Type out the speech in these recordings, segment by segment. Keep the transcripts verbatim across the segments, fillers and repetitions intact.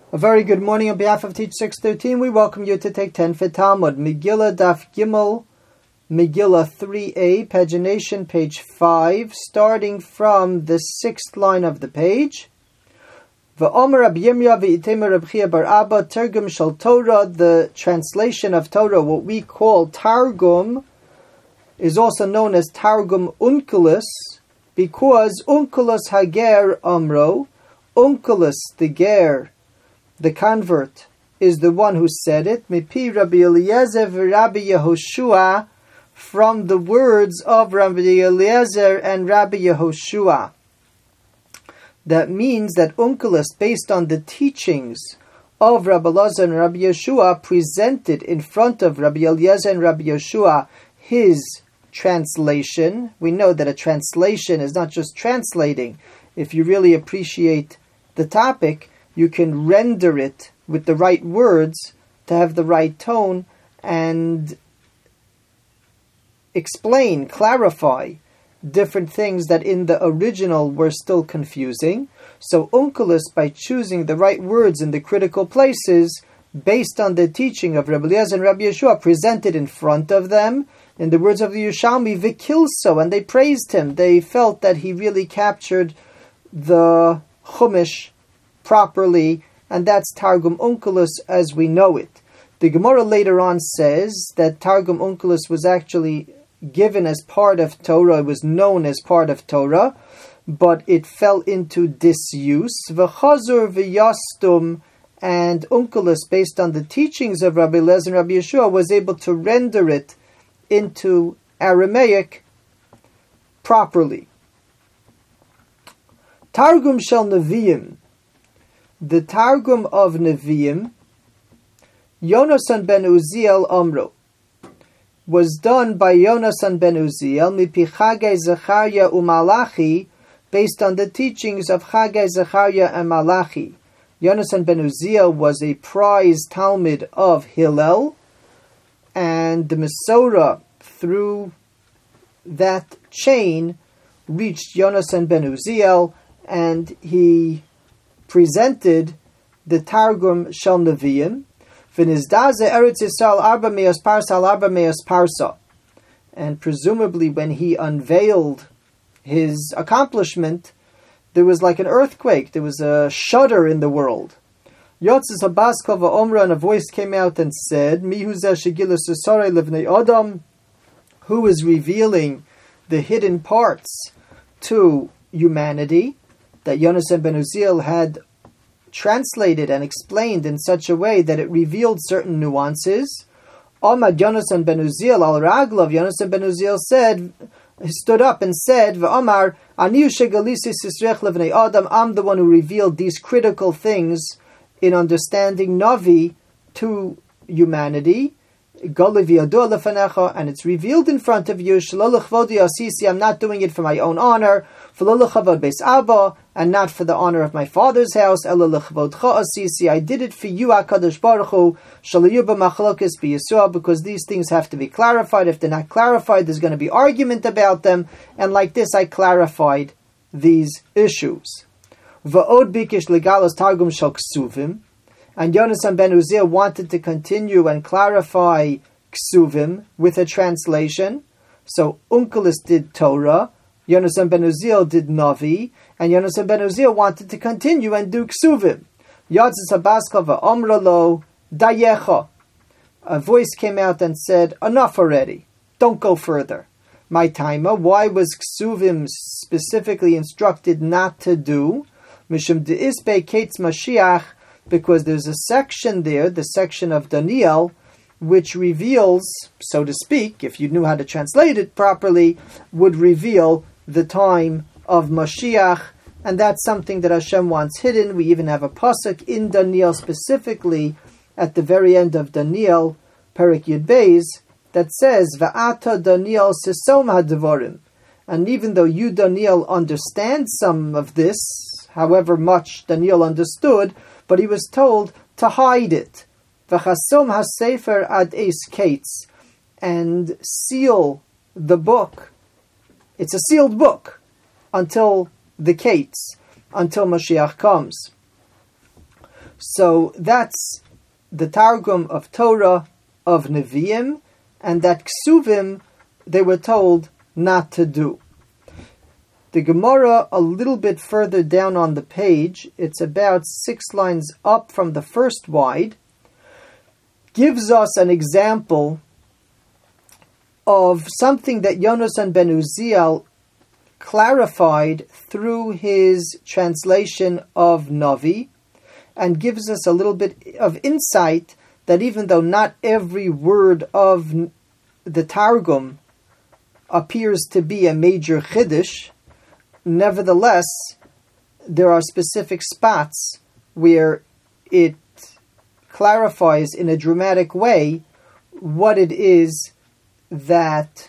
A very good morning on behalf of Teach six thirteen. We welcome you to take ten for Talmud. Megillah Daf Gimel, Megillah three a, pagination page five, starting from the sixth line of the page. V'omer Rabbi Yirmiyah v'itemer Rabbi Chia bar Abba, Targum shel Torah, the translation of Torah, what we call Targum, is also known as Targum Onkelos, because Onkelos Hager Amro, Onkelos the Ger, the convert, is the one who said it. Mipi Rabbi Eliezer v'Rabbi Yehoshua, from the words of Rabbi Eliezer and Rabbi Yehoshua. That means that Onkelos, based on the teachings of Rabbi Eliezer and Rabbi Yehoshua, presented in front of Rabbi Eliezer and Rabbi Yehoshua his translation. We know that a translation is not just translating. If you really appreciate the topic, you can render it with the right words to have the right tone and explain, clarify different things that in the original were still confusing. So Onkelos, by choosing the right words in the critical places, based on the teaching of Rabbi Eliezer and Rabbi Yehoshua, presented in front of them, in the words of the Yerushalmi, v'kilso, and they praised him. They felt that he really captured the Chumash properly, and that's Targum Onkelos as we know it. The Gemara later on says that Targum Onkelos was actually given as part of Torah, it was known as part of Torah, but it fell into disuse. V'chazur v'yastum, and Onkelos, based on the teachings of Rabbi Eliezer and Rabbi Yehoshua, was able to render it into Aramaic properly. Targum shel Nevi'im, the Targum of Nevi'im, Yonasan ben Uziel Amro, was done by Yonasan ben Uziel, mipi Chagai Zechariah uMalachi, based on the teachings of Chagai, Zechariah, and Malachi. Yonasan ben Uziel was a prized Talmud of Hillel, and the Mesorah, through that chain, reached Yonasan ben Uziel, and he presented the Targum Shel Nevi'im, v'nizdaze Eretz Yisrael arba meos parsa al arba meos parsa, and presumably when he unveiled his accomplishment, there was like an earthquake, there was a shudder in the world. Yotzes habaskal va'omra, and a voice came out and said, Mihu zeh shegilus esarei levnei Adam, who is revealing the hidden parts to humanity, that Yonasan ben Uziel had translated and explained in such a way that it revealed certain nuances. Amad Yonasan ben Uziel al Raglav, Yonasan ben Uziel said, he stood up and said, V'amar, Aniu shegalisis isrech levnei Adam, I'm the one who revealed these critical things in understanding Navi to humanity. And it's revealed in front of you. I'm not doing it for my own honor, and not for the honor of my father's house. I did it for you, HaKadosh Baruch Hu, because these things have to be clarified. If they're not clarified, there's going to be argument about them. And like this, I clarified these issues. Va'od bikish legalos targum shel ksuvim. And Yonasan ben Uziel wanted to continue and clarify Ksuvim with a translation. So Onkelos did Torah, Yonasan ben Uziel did Navi, and Yonasan ben Uziel wanted to continue and do Ksuvim. Yotzes habaskal va'omra lo dayecha. A voice came out and said, enough already, don't go further. My timer, why was Ksuvim specifically instructed not to do? Mishum de'isbe kates Mashiach, because there's a section there, the section of Daniel, which reveals, so to speak, if you knew how to translate it properly, would reveal the time of Mashiach, and that's something that Hashem wants hidden. We even have a pasuk in Daniel specifically, at the very end of Daniel, Perek Yud Beis, that says, Va'ata Daniel sisom hadvarim. And even though you, Daniel, understand some of this, however much Daniel understood, but he was told to hide it. V'chasom hasefer ad eis kates, and seal the book. It's a sealed book until the kates, until Mashiach comes. So that's the Targum of Torah of Nevi'im, and that Ksuvim they were told not to do. The Gemara, a little bit further down on the page, it's about six lines up from the first wide, gives us an example of something that Yonasan ben Uziel clarified through his translation of Navi, and gives us a little bit of insight that even though not every word of the Targum appears to be a major Chiddush, nevertheless, there are specific spots where it clarifies in a dramatic way what it is that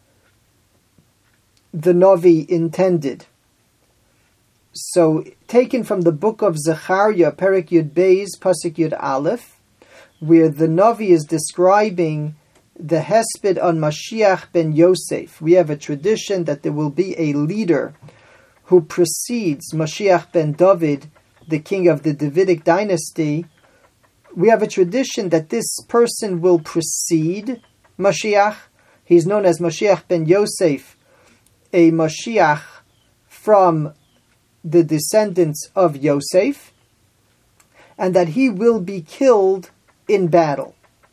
the Navi intended. So, taken from the book of Zechariah, Perek Yud Beis, Pasuk Yud Aleph, where the Navi is describing the Hesped on Mashiach ben Yosef. We have a tradition that there will be a leader who precedes Mashiach ben David, the king of the Davidic dynasty. We have a tradition that this person will precede Mashiach. He's known as Mashiach ben Yosef, a Mashiach from the descendants of Yosef, and that he will be killed in battle.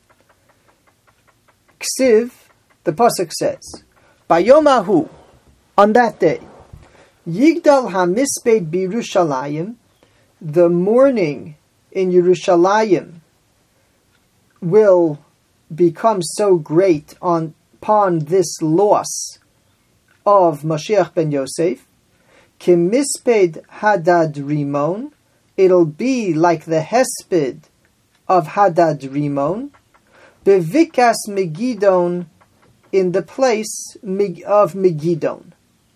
Ksiv, the pasuk says, Bayomahu, on that day, Yigdal HaMisped B'Yerushalayim, the mourning in Yerushalayim will become so great on, upon this loss of Mashiach ben Yosef, Kimisped Hadad Rimon, it'll be like the Hesped of Hadad Rimon, Bevikas Megidon, in the place of Megidon.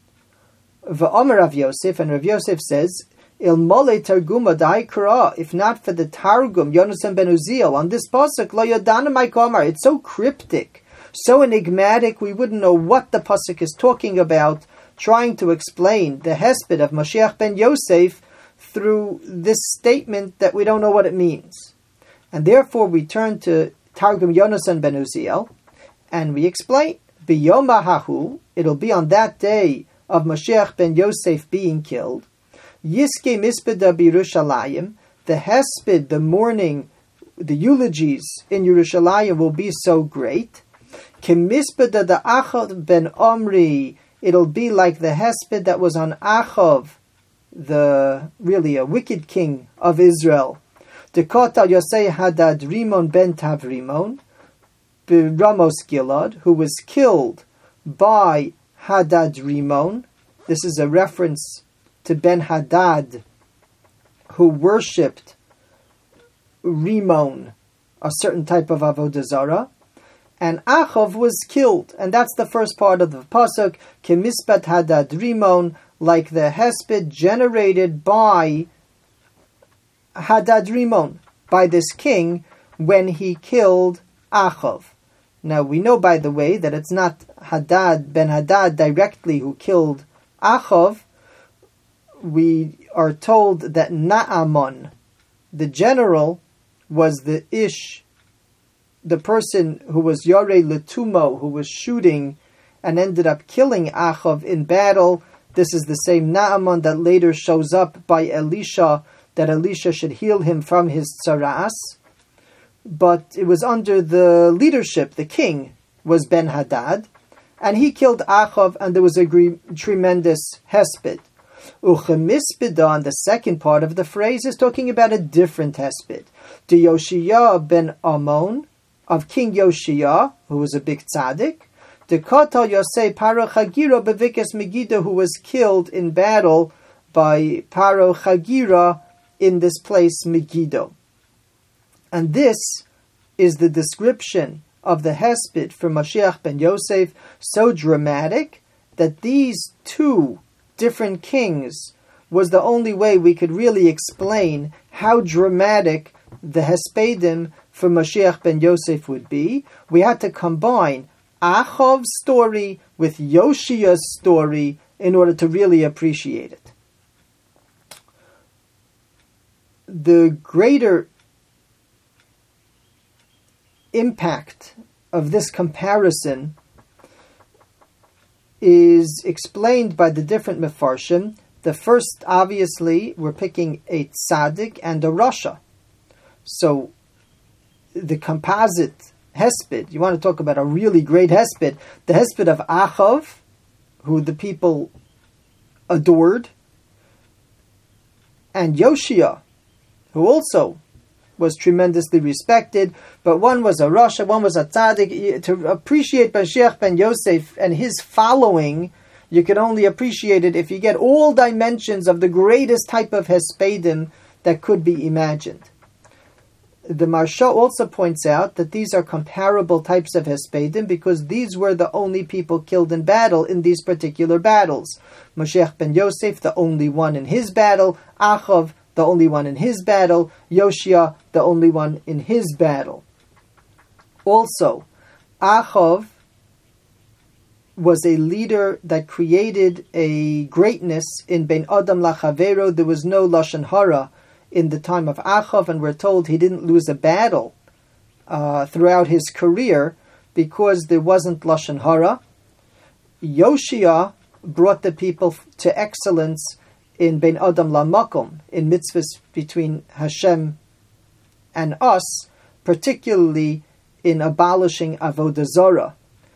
V'omer Rav Yosef, and Rav Yosef says, Il mole targuma da'ikra, if not for the Targum, Yonasan ben Uziel, on this pasuk, lo yodana maikomar, it's so cryptic, so enigmatic, we wouldn't know what the pasuk is talking about, trying to explain the Hesped of Mashiach ben Yosef through this statement that we don't know what it means. And therefore we turn to Targum Yonasan ben Uziel, and we explain, B'yom hahu, it'll be on that day of Mashiach ben Yosef being killed, Yiske mispeda b'Yerushalayim, the Hesped, the mourning, the eulogies in Yerushalayim will be so great, Kemispeda the Achov ben Omri, it'll be like the Hesped that was on Achov, the really a wicked king of Israel. Dekota Yosei Hadad Rimon ben Tavrimon, Ramos Gilad, who was killed by Hadad Rimon. This is a reference to Ben Hadad, who worshipped Rimon, a certain type of Avodah Zarah. And Achov was killed, and that's the first part of the pasuk. Kemispat Hadad Rimon, like the Hesped generated by Hadad Rimon, by this king, when he killed Achov. Now we know, by the way, that it's not Hadad ben Hadad directly who killed Achov. We are told that Naaman, the general, was the Ish, the person who was Yoreh Letumo, who was shooting and ended up killing Achov in battle. This is the same Naaman that later shows up by Elisha, that Elisha should heal him from his tzaras. But it was under the leadership, the king was Ben Hadad, and he killed Achov, and there was a gre- tremendous Hesped. Uchemispeda, on the second part of the phrase, is talking about a different Hesped. The Yoshiyah ben Amon, of King Yoshiyah, who was a big tzaddik. The Kotal Yosei Paro Chagira bevikes Megiddo, who was killed in battle by Paro Chagira in this place Megiddo. And this is the description of the Hesped for Mashiach ben Yosef, so dramatic that these two different kings was the only way we could really explain how dramatic the Hespedim for Mashiach ben Yosef would be. We had to combine Achav's story with Yoshia's story in order to really appreciate it. the greater impact of this comparison is explained by the different mefarshim. The first, obviously, we're picking a tzaddik and a rasha. So, the composite hesped, you want to talk about a really great hesped, the hesped of Achav, who the people adored, and Yoshia, who also was tremendously respected, but one was a rasha, one was a tzaddik. To appreciate Mashiach ben Yosef and his following, you can only appreciate it if you get all dimensions of the greatest type of hespedim that could be imagined. The Maharsha also points out that these are comparable types of hespedim because these were the only people killed in battle in these particular battles. Mashiach ben Yosef, the only one in his battle. Achav, the only one in his battle. Yoshia, the only one in his battle. Also, Achav was a leader that created a greatness in Ben Adam Lachavero. There was no Lashon Hara in the time of Achav, and we're told he didn't lose a battle uh, throughout his career because there wasn't Lashon Hara. Yoshia brought the people to excellence in Ben Adam Lamakom, in mitzvahs between Hashem and us, particularly in abolishing Avodah Zarah.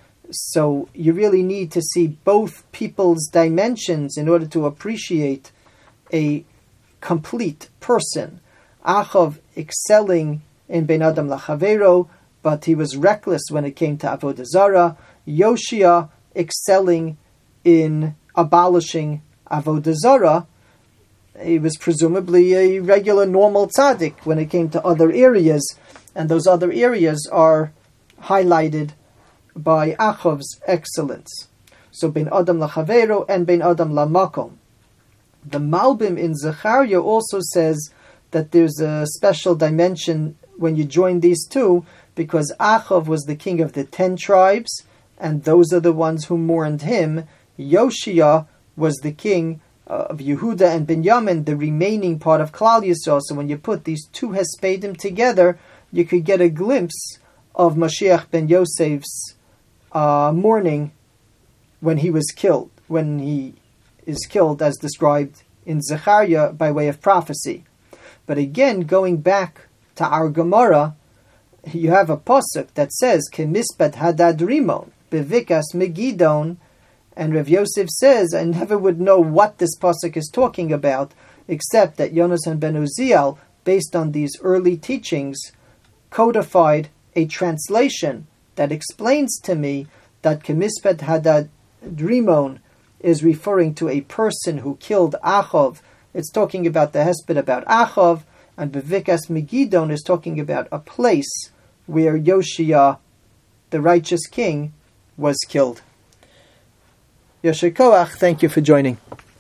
So you really need to see both people's dimensions in order to appreciate a complete person. Achav excelling in Ben Adam Lachavero, but he was reckless when it came to Avodah Zarah. Yoshia excelling in abolishing Avodah Zarah. He was presumably a regular normal tzaddik when it came to other areas, and those other areas are highlighted by Achav's excellence. So Ben Adam Lachavero and Ben Adam Lamakom. The Malbim in Zechariah also says that there's a special dimension when you join these two, because Achav was the king of the ten tribes, and those are the ones who mourned him. Yoshia was the king of Yehuda and Binyamin, the remaining part of Klal Yisrael. So when you put these two hespedim together, you could get a glimpse of Mashiach ben Yosef's uh, mourning when he was killed, when he is killed as described in Zechariah by way of prophecy. But again, going back to our Gemara, you have a pasuk that says, Kemispat Hadad Rimon, Bevikas Megidon, and Rav Yosef says, I never would know what this pasuk is talking about, except that Yonasan ben Uziel, based on these early teachings, codified a translation that explains to me that Kemispat Hadad Rimon is referring to a person who killed Achav. It's talking about the hesped about Achav, and Bevikas Megidon is talking about a place where Yoshia, the righteous king, was killed. Yasher Koach, thank you for joining.